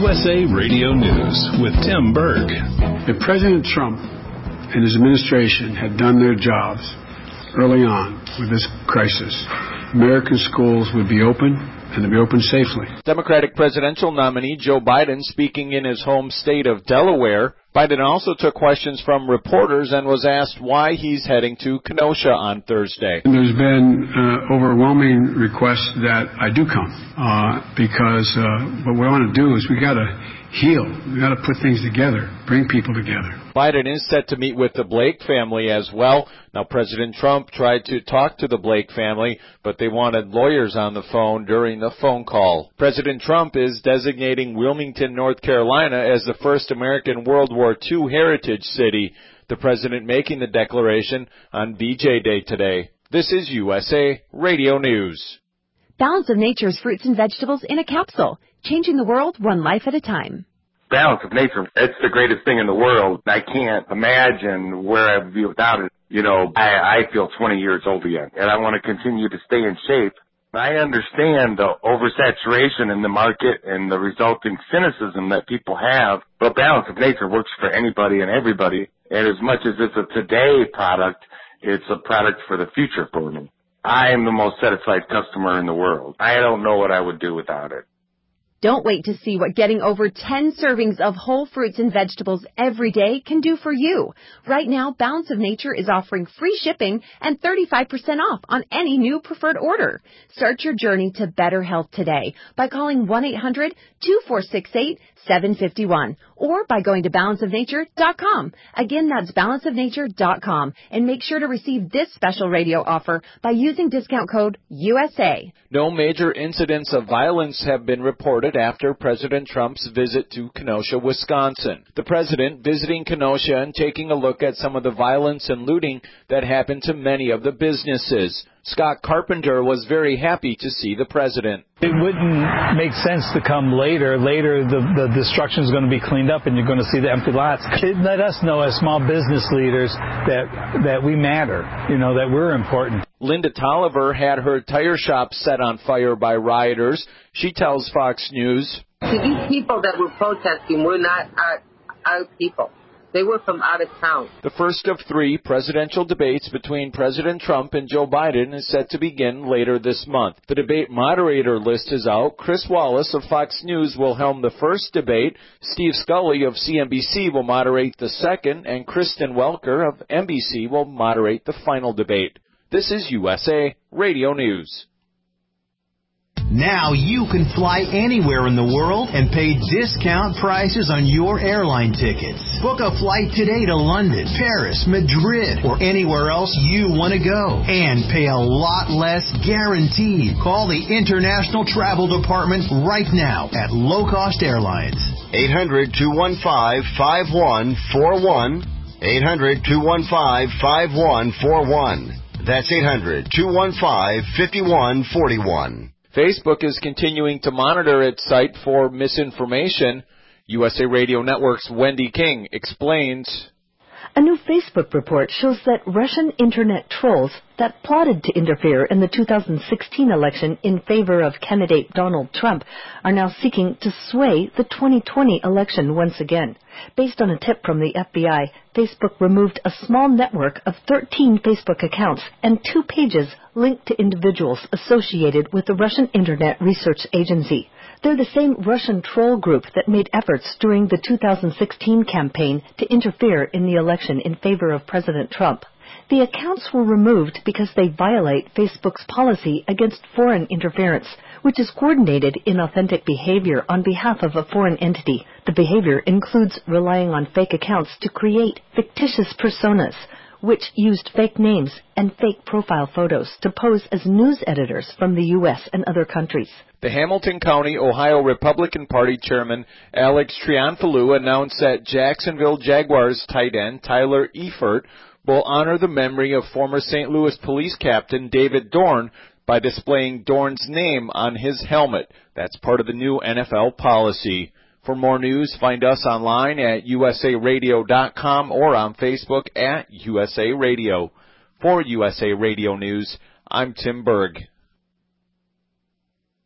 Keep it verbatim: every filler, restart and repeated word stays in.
U S A Radio News with Tim Berg. If President Trump and his administration had done their jobs early on with this crisis, American schools would be open, and they'd be open safely. Democratic presidential nominee Joe Biden speaking in his home state of Delaware. Biden also took questions from reporters and was asked why he's heading to Kenosha on Thursday. And there's been uh, overwhelming requests that I do come uh, because uh, what we want to do is we got to heal. We got to put things together, bring people together. Biden is set to meet with the Blake family as well. Now, President Trump tried to talk to the Blake family, but they wanted lawyers on the phone during the phone call. President Trump is designating Wilmington, North Carolina as the first American World War Two heritage city, the president making the declaration on V J Day today. This is U S A Radio News. Balance of Nature's fruits and vegetables in a capsule, changing the world one life at a time. Balance of Nature, it's the greatest thing in the world. I can't imagine where I'd be without it. You know, I, I feel twenty years old again, and I want to continue to stay in shape. I understand the oversaturation in the market and the resulting cynicism that people have, but Balance of Nature works for anybody and everybody. And as much as it's a today product, it's a product for the future for me. I am the most satisfied customer in the world. I don't know what I would do without it. Don't wait to see what getting over ten servings of whole fruits and vegetables every day can do for you. Right now, Balance of Nature is offering free shipping and thirty-five percent off on any new preferred order. Start your journey to better health today by calling one eight hundred two four six eight seven five one or by going to balance of nature dot com. Again, that's balance of nature dot com. And make sure to receive this special radio offer by using discount code U S A. No major incidents of violence have been reported after President Trump's visit to Kenosha, Wisconsin. The president visiting Kenosha and taking a look at some of the violence and looting that happened to many of the businesses. Scott Carpenter was very happy to see the president. It wouldn't make sense to come later. Later, the, the destruction is going to be cleaned up and you're going to see the empty lots. It let us know as small business leaders that that we matter, you know, that we're important. Linda Tolliver had her tire shop set on fire by rioters. She tells Fox News, "To these people that were protesting were not our, our people. They were from out of town." The first of three presidential debates between President Trump and Joe Biden is set to begin later this month. The debate moderator list is out. Chris Wallace of Fox News will helm the first debate. Steve Scully of C N B C will moderate the second, and Kristen Welker of N B C will moderate the final debate. This is U S A Radio News. Now you can fly anywhere in the world and pay discount prices on your airline tickets. Book a flight today to London, Paris, Madrid, or anywhere else you want to go. And pay a lot less guaranteed. Call the International Travel Department right now at Low Cost Airlines. eight hundred two one five five one four one. eight hundred two one five five one four one. That's eight hundred two one five five one four one. Facebook is continuing to monitor its site for misinformation. U S A Radio Network's Wendy King explains. A new Facebook report shows that Russian internet trolls that plotted to interfere in the two thousand sixteen election in favor of candidate Donald Trump are now seeking to sway the twenty twenty election once again. Based on a tip from the F B I, Facebook removed a small network of thirteen Facebook accounts and two pages linked to individuals associated with the Russian Internet Research Agency. They're the same Russian troll group that made efforts during the two thousand sixteen campaign to interfere in the election in favor of President Trump. The accounts were removed because they violate Facebook's policy against foreign interference, which is coordinated inauthentic behavior on behalf of a foreign entity. The behavior includes relying on fake accounts to create fictitious personas, which used fake names and fake profile photos to pose as news editors from the U S and other countries. The Hamilton County, Ohio Republican Party Chairman Alex Trianfilou announced that Jacksonville Jaguars tight end Tyler Eifert will honor the memory of former Saint Louis Police Captain David Dorn by displaying Dorn's name on his helmet. That's part of the new N F L policy. For more news, find us online at U S A radio dot com or on Facebook at U S A Radio. For U S A Radio News, I'm Tim Berg.